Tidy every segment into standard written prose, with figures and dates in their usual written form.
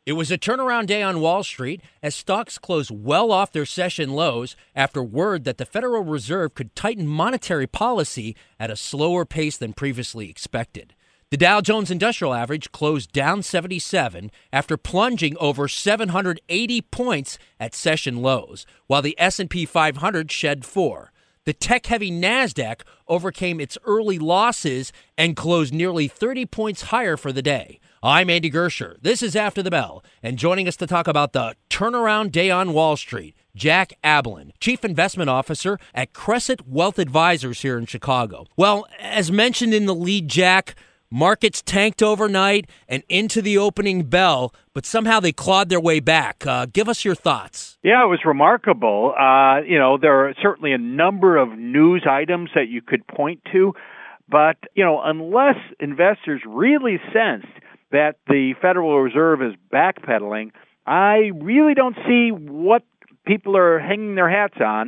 It was a turnaround day on Wall Street as stocks closed well off their session lows after word that the Federal Reserve could tighten monetary policy at a slower pace than previously expected. The Dow Jones Industrial Average closed down 77 after plunging over 780 points at session lows, while the S&P 500 shed 4. The tech-heavy NASDAQ overcame its early losses and closed nearly 30 points higher for the day. I'm Andy Gersher. This is After the Bell, and joining us to talk about the turnaround day on Wall Street, Jack Ablin, Chief Investment Officer at Crescent Wealth Advisors here in Chicago. Well, as mentioned in the lead, Jack, markets tanked overnight and into the opening bell, but somehow they clawed their way back. Give us your thoughts. Yeah, it was remarkable. There are certainly a number of news items that you could point to, but, unless investors really sensed that the Federal Reserve is backpedaling, I really don't see what people are hanging their hats on.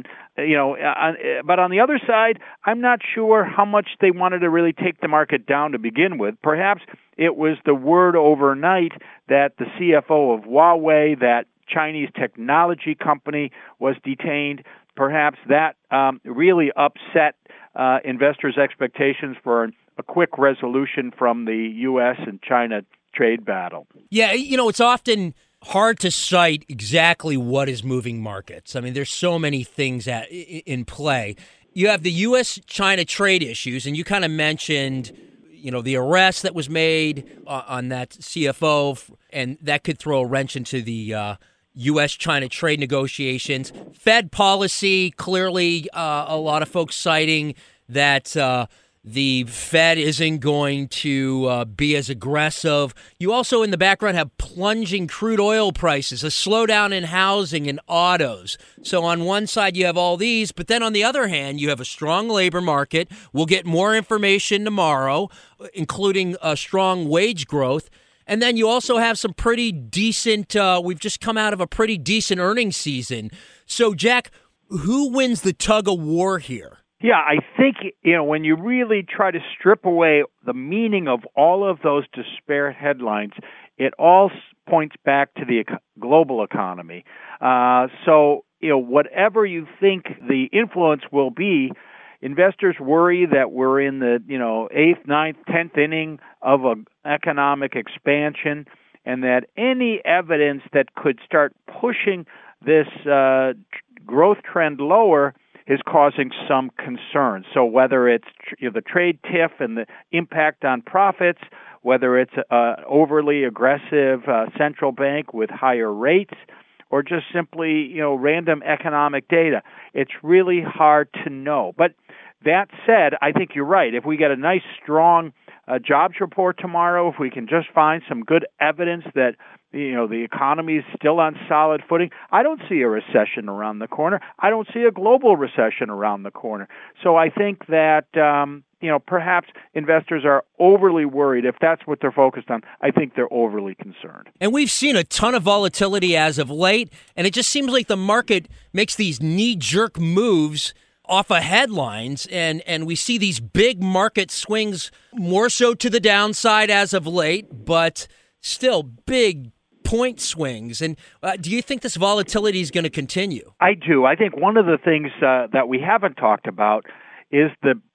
But on the other side, I'm not sure how much they wanted to really take the market down to begin with. Perhaps it was the word overnight that the CFO of Huawei, that Chinese technology company, was detained. Perhaps that really upset investors' expectations for a quick resolution from the U.S. and China trade battle. Yeah, it's often hard to cite exactly what is moving markets. I mean, there's so many things in play. You have the U.S.-China trade issues, and you kind of mentioned, the arrest that was made on that CFO, and that could throw a wrench into the U.S.-China trade negotiations. Fed policy, clearly a lot of folks citing that the Fed isn't going to be as aggressive. You also, in the background, have plunging crude oil prices, a slowdown in housing and autos. So on one side, you have all these, but then on the other hand, you have a strong labor market. We'll get more information tomorrow, including a strong wage growth. And then you also have some pretty decent, we've just come out of a pretty decent earnings season. So, Jack, who wins the tug of war here? Yeah, I think, when you really try to strip away the meaning of all of those disparate headlines, it all points back to the global economy. Whatever you think the influence will be, investors worry that we're in the, 8th, 9th, 10th inning of an economic expansion, and that any evidence that could start pushing this growth trend lower is causing some concern. So whether it's the trade tiff and the impact on profits, whether it's overly aggressive central bank with higher rates, or just simply random economic data, it's really hard to know. But that said, I think you're right. If we get a nice, strong jobs report tomorrow, if we can just find some good evidence that the economy is still on solid footing, I don't see a recession around the corner. I don't see a global recession around the corner. So I think that perhaps investors are overly worried. If that's what they're focused on, I think they're overly concerned. And we've seen a ton of volatility as of late, and it just seems like the market makes these knee-jerk moves off of headlines, and we see these big market swings more so to the downside as of late, but still big point swings. And do you think this volatility is going to continue? I do. I think one of the things that we haven't talked about is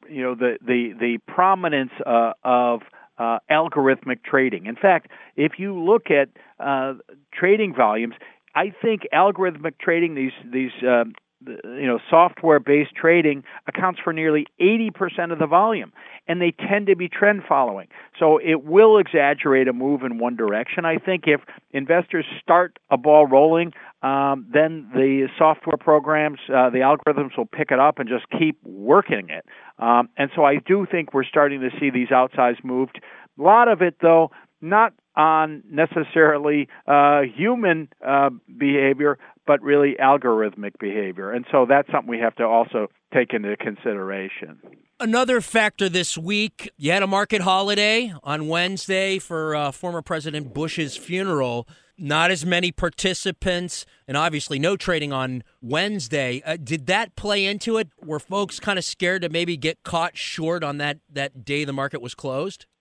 the prominence of algorithmic trading. In fact, if you look at trading volumes, I think algorithmic trading, these software-based trading, accounts for nearly 80% of the volume, and they tend to be trend following. So it will exaggerate a move in one direction. I think if investors start a ball rolling, then the software programs, the algorithms will pick it up and just keep working it. And so I do think we're starting to see these outsized moves. A lot of it, though, not on necessarily human behavior, but really algorithmic behavior. And so that's something we have to also take into consideration. Another factor this week, you had a market holiday on Wednesday for former President Bush's funeral. Not as many participants, and obviously no trading on Wednesday. Did that play into it? Were folks kind of scared to maybe get caught short on that day the market was closed?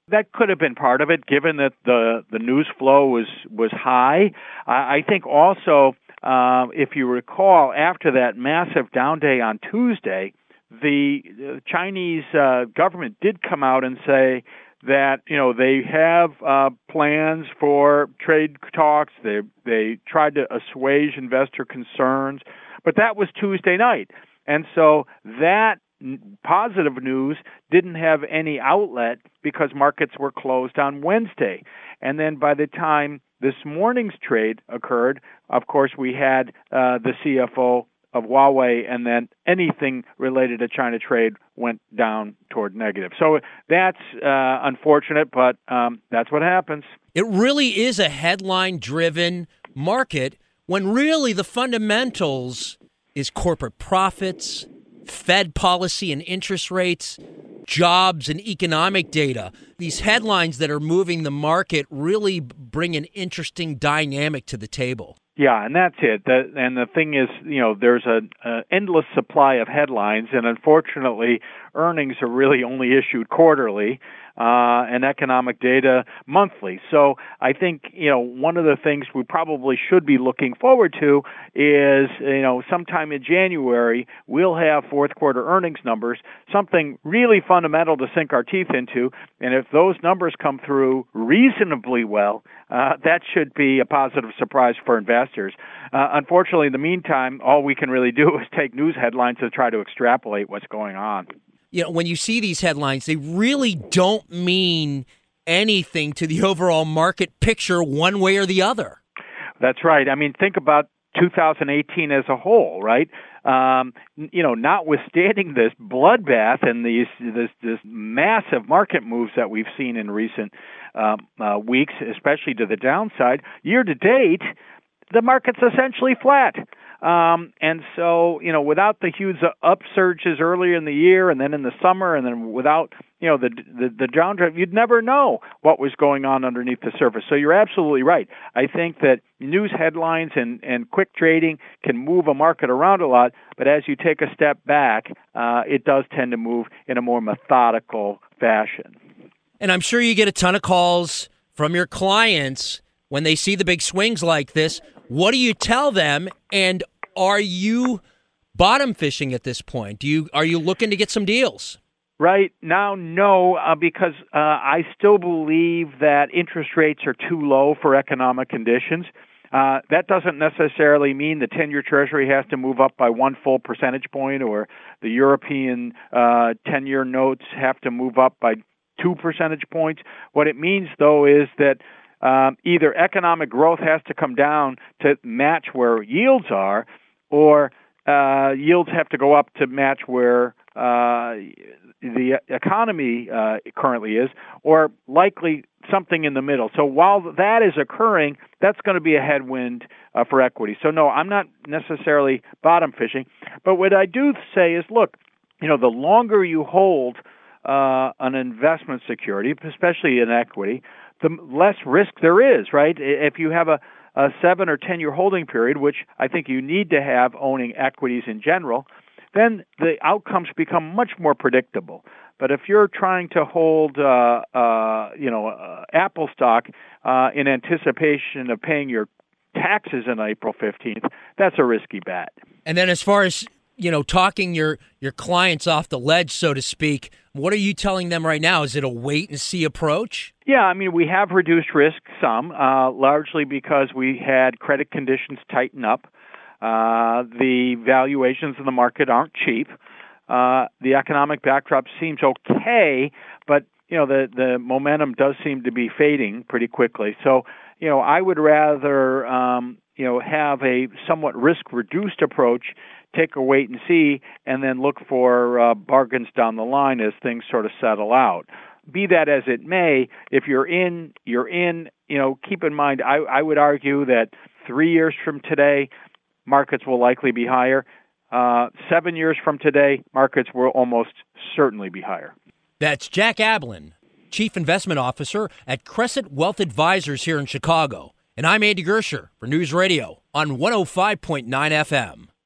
That could have been part of it, given that the news flow was high. I think also, if you recall, after that massive down day on Tuesday, the Chinese government did come out and say that they have plans for trade talks. They tried to assuage investor concerns, but that was Tuesday night, and so that positive news didn't have any outlet because markets were closed on Wednesday. And then by the time this morning's trade occurred, of course, we had the CFO of Huawei, and then anything related to China trade went down toward negative. So that's unfortunate, but that's what happens. It really is a headline-driven market when really the fundamentals is corporate profits, Fed policy and interest rates, jobs and economic data. These headlines that are moving the market really bring an interesting dynamic to the table. Yeah, and that's it. And the thing is, there's an endless supply of headlines, and unfortunately, earnings are really only issued quarterly, and economic data monthly. So I think, one of the things we probably should be looking forward to is, sometime in January, we'll have fourth quarter earnings numbers, something really fundamental to sink our teeth into. And if those numbers come through reasonably well, that should be a positive surprise for investors. Unfortunately, in the meantime, all we can really do is take news headlines to try to extrapolate what's going on. When you see these headlines, they really don't mean anything to the overall market picture one way or the other. That's right. I mean, think about 2018 as a whole, right? Notwithstanding this bloodbath and this massive market moves that we've seen in recent weeks, especially to the downside, year to date, the market's essentially flat. And so, without the huge upsurges earlier in the year and then in the summer, and then without, the downdraft, you'd never know what was going on underneath the surface. So you're absolutely right. I think that news headlines and quick trading can move a market around a lot, but as you take a step back, it does tend to move in a more methodical fashion. And I'm sure you get a ton of calls from your clients when they see the big swings like this. What do you tell them, and are you bottom fishing at this point? Are you looking to get some deals? Right now, no, because I still believe that interest rates are too low for economic conditions. That doesn't necessarily mean the 10-year Treasury has to move up by 1 full percentage point, or the European 10-year notes have to move up by 2 percentage points. What it means, though, is that either economic growth has to come down to match where yields are, or yields have to go up to match where the economy currently is, or likely something in the middle. So while that is occurring, that's going to be a headwind for equity. So no, I'm not necessarily bottom fishing. But what I do say is, look, the longer you hold an investment security, especially in equity, the less risk there is, right? If you have a 7 or 10 year holding period, which I think you need to have owning equities in general, then the outcomes become much more predictable. But if you're trying to hold, Apple stock in anticipation of paying your taxes on April 15th, that's a risky bet. And then as far as talking your clients off the ledge, so to speak, what are you telling them right now? Is it a wait-and-see approach? Yeah, I mean, we have reduced risk some, largely because we had credit conditions tighten up. The valuations in the market aren't cheap. The economic backdrop seems okay, but, the momentum does seem to be fading pretty quickly. So, I would rather, have a somewhat risk-reduced approach, take a wait and see, and then look for bargains down the line as things sort of settle out. Be that as it may, if you're in, keep in mind, I would argue that 3 years from today, markets will likely be higher. 7 years from today, markets will almost certainly be higher. That's Jack Ablin, Chief Investment Officer at Crescent Wealth Advisors here in Chicago. And I'm Andy Gersher for News Radio on 105.9 FM.